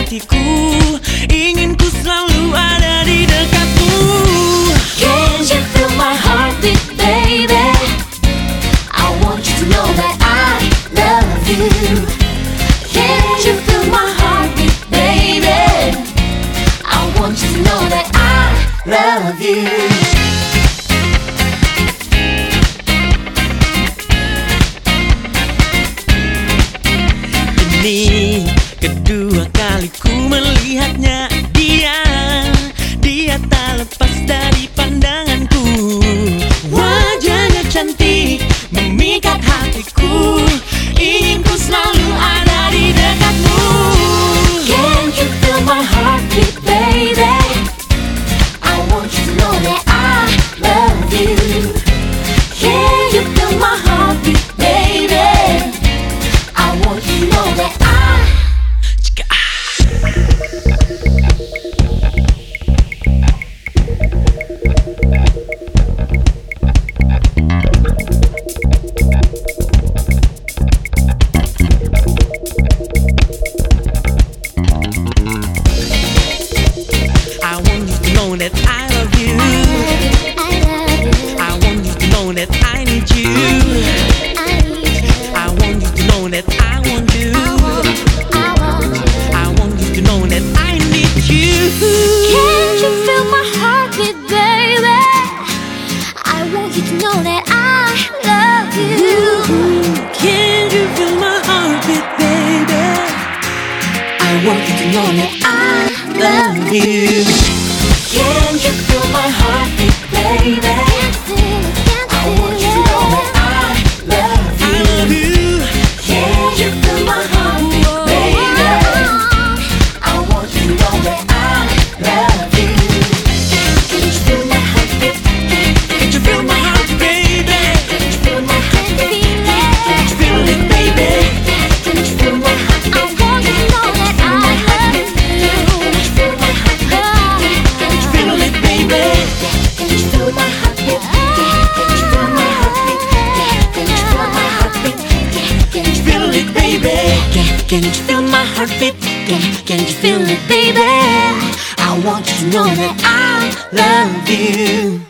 hatiku, ingin ku selalu ada di dekatmu. Can't you feel my heartbeat, baby? I want you to know that I love you. Can't you feel my heartbeat, baby? I want you to know that I love you. Ini kedua kaliku melihatnya. Dia tak lepas dari pandanganku. Wajahnya cantik, memikat hatiku, ingin ku selalu ada di dekatmu. Can't you feel my heartbeat, baby? I want you to know that I love you. Can you feel my heartbeat, baby? I want you to know that that I love you. I want you to know that I need you. I want you to know that I want you. I want you to know that I need you. Can't you feel my heartbeat, baby? I want you to know that I love you. Can't you feel my heartbeat, baby? I want you to know that I love you. Can't you feel my heartbeat, baby? I want you to know that I love you. Can't you feel my heartbeat, baby? I want you to know that I love you. Can you feel my heartbeat? Can you feel my heart, baby? Can you feel my heartbeat? Can you feel it, baby? Can you feel my heartbeat? I want you to know that I love you. Can you feel my heartbeat? Feel it, baby. Can you feel my heartbeat? Can you feel my heartbeat? Can you feel my heartbeat? Can you feel it, baby? Can you feel my heartbeat? Can you feel it, baby? I want you to know that I love you.